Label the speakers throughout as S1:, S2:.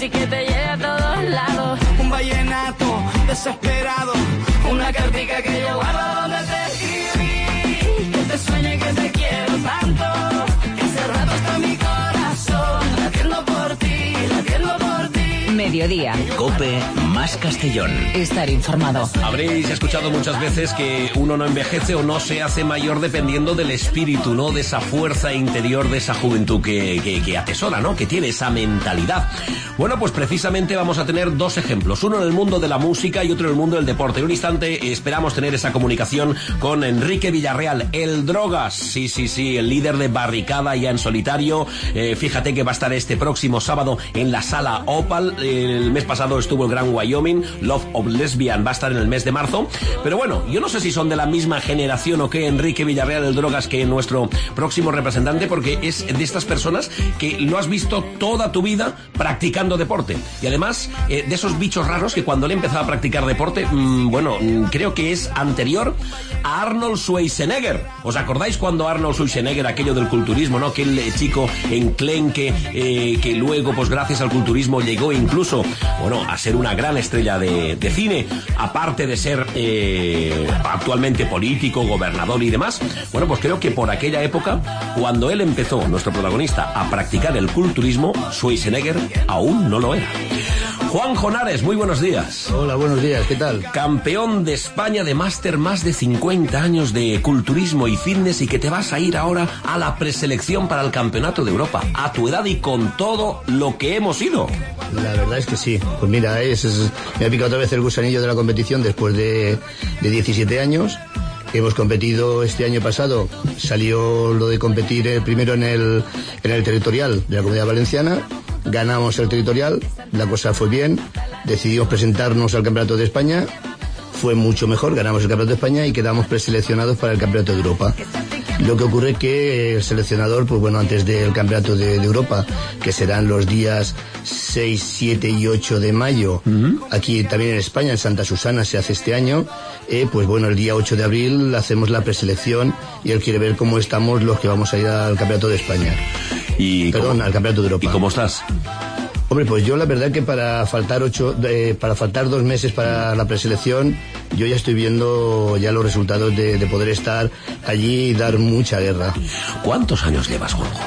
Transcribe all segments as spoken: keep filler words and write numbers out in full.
S1: taxi que te lleve a todos lados.
S2: Un vallenato desesperado, una cartica que yo guardo donde te escribí.
S1: Que te sueñe que te quiero tanto, que hace rato está mi corazón latiendo por ti, latiendo por ti.
S3: Mediodía.
S4: COPE más Castellón.
S3: Estar informado.
S5: Habréis escuchado muchas veces que uno no envejece o no se hace mayor dependiendo del espíritu, ¿no? De esa fuerza interior, de esa juventud que, que, que atesora, ¿no? Que tiene esa mentalidad. Bueno, pues precisamente vamos a tener dos ejemplos. Uno en el mundo de la música y otro en el mundo del deporte. En un instante esperamos tener esa comunicación con Enrique Villarreal, el Drogas. Sí, sí, sí, el líder de Barricada ya en solitario. Eh, fíjate que va a estar este próximo sábado en la Sala Opal. El mes pasado estuvo el Gran Wyoming, Love of Lesbian va a estar en el mes de marzo, pero bueno, yo no sé si son de la misma generación o qué, Enrique Villarreal del Drogas, que nuestro próximo representante, porque es de estas personas que lo has visto toda tu vida practicando deporte, y además eh, de esos bichos raros que cuando él empezaba a practicar deporte, mmm, bueno, mmm, creo que es anterior a Arnold Schwarzenegger. ¿Os acordáis cuando Arnold Schwarzenegger, aquello del culturismo, ¿no? Aquel eh, chico enclenque eh, que luego, pues gracias al culturismo llegó incluso Incluso, bueno, a ser una gran estrella de, de cine, aparte de ser eh, actualmente político, gobernador y demás. Bueno, pues creo que por aquella época, cuando él empezó, nuestro protagonista, a practicar el culturismo, Schwarzenegger aún no lo era. Juan Jonares, muy buenos días.
S6: Hola, buenos días, ¿qué tal?
S5: Campeón de España de máster, más de cincuenta años de culturismo y fitness, y que te vas a ir ahora a la preselección para el Campeonato de Europa, a tu edad y con todo lo que hemos ido.
S6: La verdad es que sí, pues mira, es, es, me ha picado otra vez el gusanillo de la competición después de, de diecisiete años. Hemos competido este año pasado, salió lo de competir eh, primero en el, en el territorial de la Comunidad Valenciana. Ganamos el territorial, la cosa fue bien, decidimos presentarnos al Campeonato de España, fue mucho mejor, ganamos el Campeonato de España y quedamos preseleccionados para el Campeonato de Europa. Lo que ocurre es que el seleccionador, pues bueno, antes del Campeonato de, de Europa, que serán los días seis, siete y ocho de mayo, uh-huh. Aquí también en España, en Santa Susana se hace este año, eh, pues bueno, el día ocho de abril hacemos la preselección y él quiere ver cómo estamos los que vamos a ir al Campeonato de España.
S5: Y
S6: Perdón,
S5: ¿cómo,
S6: al Campeonato de Europa.
S5: ¿Y cómo estás?
S6: Hombre, pues yo la verdad que para faltar ocho, eh, para faltar dos meses para la preselección, yo ya estoy viendo ya los resultados de, de poder estar allí y dar mucha guerra.
S5: ¿Cuántos años llevas, Juanjo?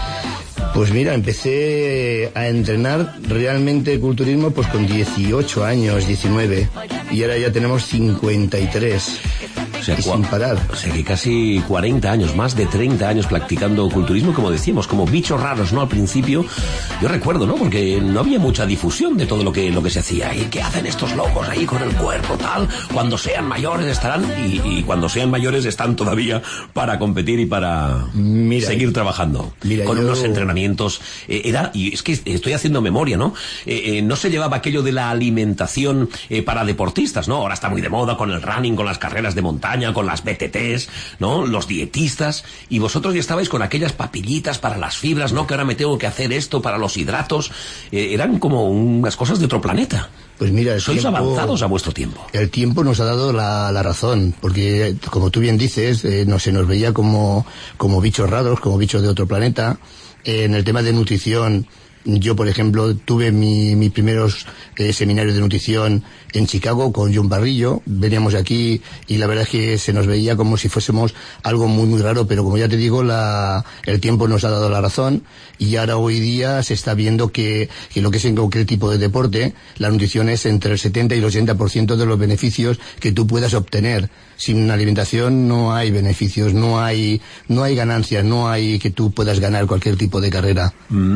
S6: Pues mira, empecé a entrenar realmente culturismo pues con dieciocho años, diecinueve, y ahora ya tenemos cincuenta y tres.
S5: O sea,
S6: y sin parar.
S5: O sea, que casi cuarenta años, más de treinta años practicando culturismo, como decíamos, como bichos raros, ¿no? Al principio, yo recuerdo, ¿no? Porque no había mucha difusión de todo lo que, lo que se hacía. ¿Y qué hacen estos locos ahí con el cuerpo, tal? Cuando sean mayores estarán, y, y cuando sean mayores están todavía para competir y para mira, seguir trabajando. Mira, con yo... unos entrenamientos. Eh, era, y es que estoy haciendo memoria, ¿no? Eh, eh, no se llevaba aquello de la alimentación eh, para deportistas, ¿no? Ahora está muy de moda con el running, con las carreras de montaña, con las B T Ts, ¿no? Los dietistas, y vosotros ya estabais con aquellas papillitas para las fibras, ¿no? Que ahora me tengo que hacer esto para los hidratos. Eh, eran como unas cosas de otro planeta.
S6: Pues mira,
S5: sois
S6: tiempo,
S5: avanzados a vuestro tiempo.
S6: El tiempo nos ha dado la, la razón, porque como tú bien dices, eh, no se nos veía como, como bichos raros, como bichos de otro planeta. Eh, en el tema de nutrición, yo, por ejemplo, tuve mi, mis primeros eh, seminarios de nutrición en Chicago con John Barrillo. Veníamos aquí y la verdad es que se nos veía como si fuésemos algo muy, muy raro, pero como ya te digo, la, el tiempo nos ha dado la razón y ahora hoy día se está viendo que, que lo que es en cualquier tipo de deporte, la nutrición es entre el setenta y el ochenta por ciento de los beneficios que tú puedas obtener. Sin alimentación no hay beneficios, no hay, no hay ganancias, no hay que tú puedas ganar cualquier tipo de carrera.
S5: Mm.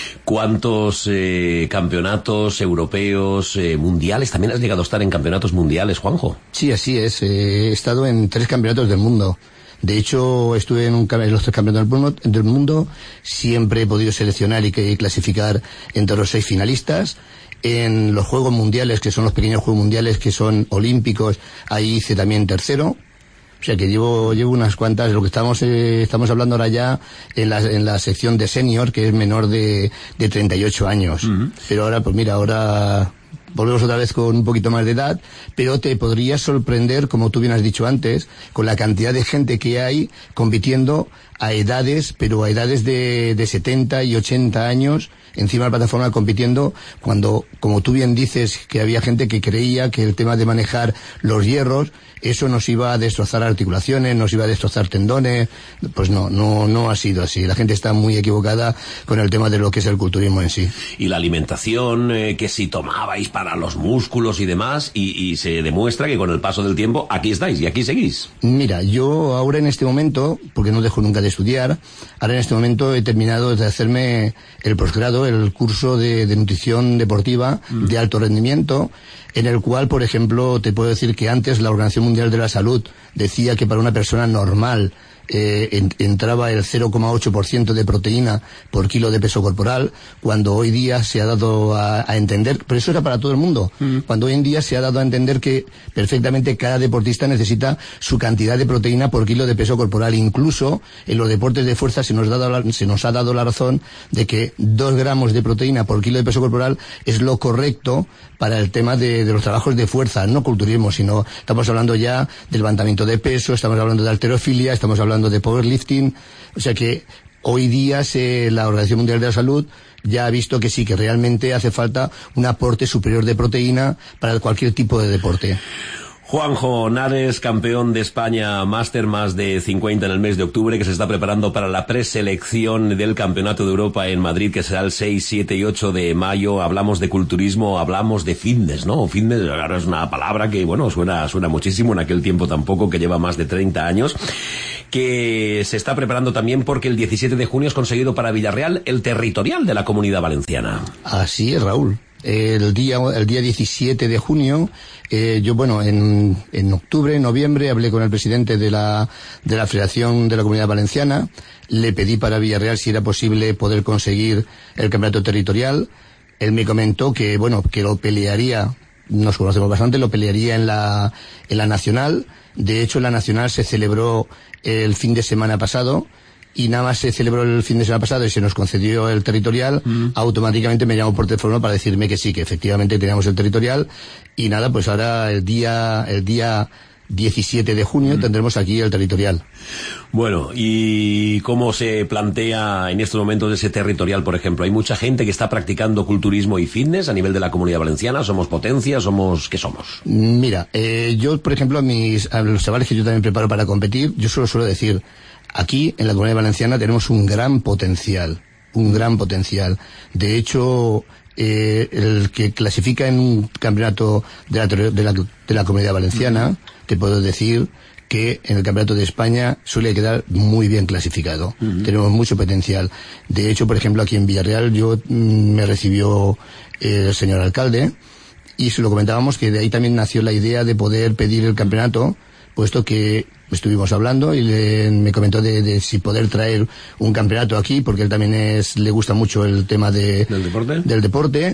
S5: ¿Cuántos eh, campeonatos europeos, eh, mundiales? ¿También has llegado a estar en campeonatos mundiales, Juanjo?
S6: Sí, así es. Eh, he estado en tres campeonatos del mundo. De hecho, estuve en, un, en los tres campeonatos del mundo. Siempre he podido seleccionar y, que, y clasificar entre los seis finalistas. En los Juegos Mundiales, que son los pequeños Juegos Mundiales, que son olímpicos, ahí hice también tercero. O sea que llevo llevo unas cuantas, lo que estamos eh, estamos hablando ahora ya en la en la sección de senior, que es menor de de treinta y ocho años. Uh-huh. Pero ahora, pues mira, ahora volvemos otra vez con un poquito más de edad, pero te podría sorprender, como tú bien has dicho antes, con la cantidad de gente que hay compitiendo a edades, pero a edades de, de setenta y ochenta años, encima de la plataforma compitiendo, cuando, como tú bien dices, que había gente que creía que el tema de manejar los hierros, eso nos iba a destrozar articulaciones, nos iba a destrozar tendones. Pues no, no, no ha sido así. La gente está muy equivocada con el tema de lo que es el culturismo en sí.
S5: Y la alimentación, eh, que si tomabais para los músculos y demás, y, y se demuestra que con el paso del tiempo aquí estáis y aquí seguís.
S6: Mira, yo ahora en este momento, porque no dejo nunca de estudiar, ahora en este momento he terminado de hacerme el posgrado, el curso de, de nutrición deportiva mm. de alto rendimiento, en el cual, por ejemplo, te puedo decir que antes la Organización Mundial de la Salud decía que para una persona normal eh, en, entraba el cero coma ocho por ciento de proteína por kilo de peso corporal, cuando hoy día se ha dado a, a entender, pero eso era para todo el mundo, mm. cuando hoy en día se ha dado a entender que perfectamente cada deportista necesita su cantidad de proteína por kilo de peso corporal. Incluso en los deportes de fuerza se nos, ha dado la, se nos ha dado la razón de que dos gramos de proteína por kilo de peso corporal es lo correcto para el tema de, de los trabajos de fuerza, no culturismo, sino estamos hablando ya de levantamiento de peso, estamos hablando de halterofilia, estamos hablando de powerlifting. O sea que hoy día se, la Organización Mundial de la Salud ya ha visto que sí, que realmente hace falta un aporte superior de proteína para cualquier tipo de deporte.
S5: Juanjo Henares, campeón de España Máster, más de cincuenta en el mes de octubre, que se está preparando para la preselección del Campeonato de Europa en Madrid, que será el seis, siete y ocho de mayo. Hablamos de culturismo, hablamos de fitness, ¿no? Fitness ahora es una palabra que, bueno, suena, suena muchísimo, en aquel tiempo tampoco, que lleva más de treinta años, que se está preparando también porque el diecisiete de junio es conseguido para Villarreal el territorial de la Comunidad Valenciana.
S6: Así es, Raúl. El día, el día diecisiete de junio, eh, yo, bueno, en, en octubre, noviembre, hablé con el presidente de la, de la Federación de la Comunidad Valenciana, le pedí para Villarreal si era posible poder conseguir el campeonato territorial. Él me comentó que, bueno, que lo pelearía, nos conocemos bastante, lo pelearía en la, en la nacional. De hecho, la nacional se celebró el fin de semana pasado, y nada más se celebró el fin de semana pasado y se nos concedió el territorial, mm. automáticamente me llamó por teléfono para decirme que sí, que efectivamente teníamos el territorial. Y nada, pues ahora el día, el día diecisiete de junio mm. tendremos aquí el territorial.
S5: Bueno, ¿y cómo se plantea en estos momentos ese territorial, por ejemplo? ¿Hay mucha gente que está practicando culturismo y fitness a nivel de la Comunidad Valenciana? ¿Somos potencia? ¿Somos qué somos?
S6: Mira, eh, yo, por ejemplo, a mis, a los chavales que yo también preparo para competir, yo solo suelo decir, aquí en la Comunidad Valenciana tenemos un gran potencial, un gran potencial. De hecho, eh, el que clasifica en un campeonato de la, de la, de la Comunidad Valenciana, uh-huh. te puedo decir que en el Campeonato de España suele quedar muy bien clasificado. Uh-huh. Tenemos mucho potencial. De hecho, por ejemplo, aquí en Villarreal yo mm, me recibió eh, el señor alcalde y se lo comentábamos que de ahí también nació la idea de poder pedir el campeonato, puesto que estuvimos hablando y le, me comentó de, de si poder traer un campeonato aquí, porque él también es, le gusta mucho el tema de,
S5: ¿Del deporte?
S6: del deporte.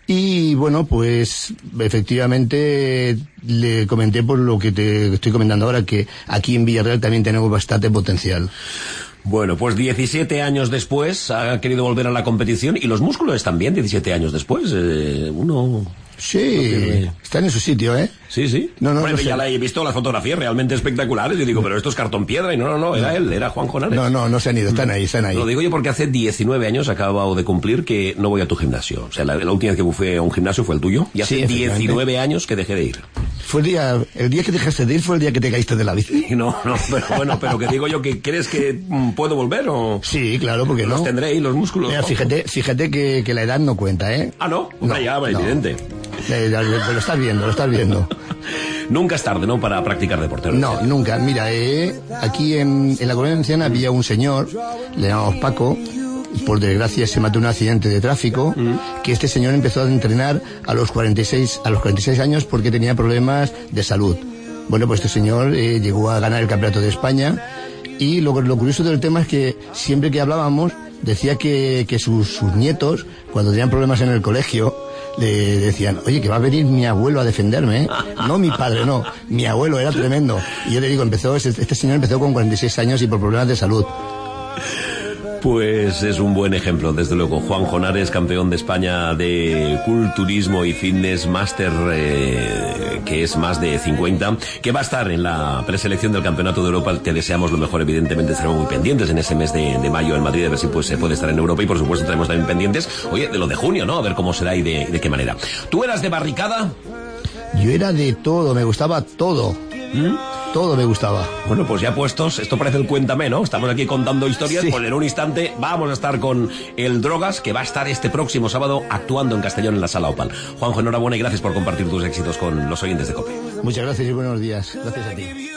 S6: Y bueno, pues efectivamente le comenté por lo que te estoy comentando ahora, que aquí en Villarreal también tenemos bastante potencial.
S5: Bueno, pues diecisiete años después ha querido volver a la competición, y los músculos también diecisiete años después. Eh, uno...
S6: Sí, no está en su sitio, ¿eh?
S5: Sí, sí.
S6: No, no,
S5: Hombre,
S6: no sé.
S5: ya la he visto, las fotografías realmente espectaculares. Yo digo, pero esto es cartón piedra. Y no, no, no, era él, era Juanjo Henares.
S6: No, no, no se han ido, están ahí, están ahí.
S5: Lo digo yo porque hace diecinueve años acabo de cumplir que no voy a tu gimnasio. O sea, la, la última vez que fui a un gimnasio fue el tuyo. Y hace
S6: sí,
S5: diecinueve años que dejé de ir.
S6: Fue el día, el día que dejaste de ir fue el día que te caíste de la bici.
S5: No, no, pero bueno, pero que digo yo que ¿crees que mm, puedo volver o...?
S6: Sí, claro, porque
S5: los
S6: no.
S5: tendré ahí, los músculos.
S6: Mira, fíjate, fíjate que, que la edad no cuenta, ¿eh?
S5: Ah, ¿no?
S6: No,
S5: ya,
S6: no.
S5: evidente.
S6: Eh, lo estás viendo, lo estás viendo.
S5: Nunca es tarde, ¿no?, para practicar deporte.
S6: No, nunca. Mira, eh, aquí en, en la Comunidad Valenciana había un señor, le llamamos Paco, por desgracia se mató en un accidente de tráfico, mm. que este señor empezó a entrenar a los cuarenta y seis, a los cuarenta y seis años porque tenía problemas de salud. Bueno, pues este señor eh, llegó a ganar el Campeonato de España, y lo, lo curioso del tema es que siempre que hablábamos decía que, que sus, sus nietos, cuando tenían problemas en el colegio, le decían, oye, que va a venir mi abuelo a defenderme, ¿eh? No mi padre, no, mi abuelo, era tremendo. Y yo le digo, empezó, este, este señor empezó con cuarenta y seis años y por problemas de salud.
S5: Pues es un buen ejemplo, desde luego. Juan Jonares, campeón de España de culturismo y fitness, máster, eh, que es más de cincuenta, que va a estar en la preselección del Campeonato de Europa. Te deseamos lo mejor, evidentemente estaremos muy pendientes en ese mes de, de mayo en Madrid, a ver si pues se puede estar en Europa, y por supuesto tenemos también pendientes, oye, de lo de junio, ¿no? A ver cómo será y de, de qué manera. ¿Tú eras de barricada?
S6: Yo era de todo, me gustaba todo. ¿Mm? Todo me gustaba.
S5: Bueno, pues ya puestos, esto parece el Cuéntame, ¿no? Estamos aquí contando historias, sí. Pues en un instante vamos a estar con el Drogas, que va a estar este próximo sábado actuando en Castellón en la Sala Opal. Juanjo, enhorabuena y gracias por compartir tus éxitos con los oyentes de COPE.
S6: Muchas gracias y buenos días. Gracias a ti.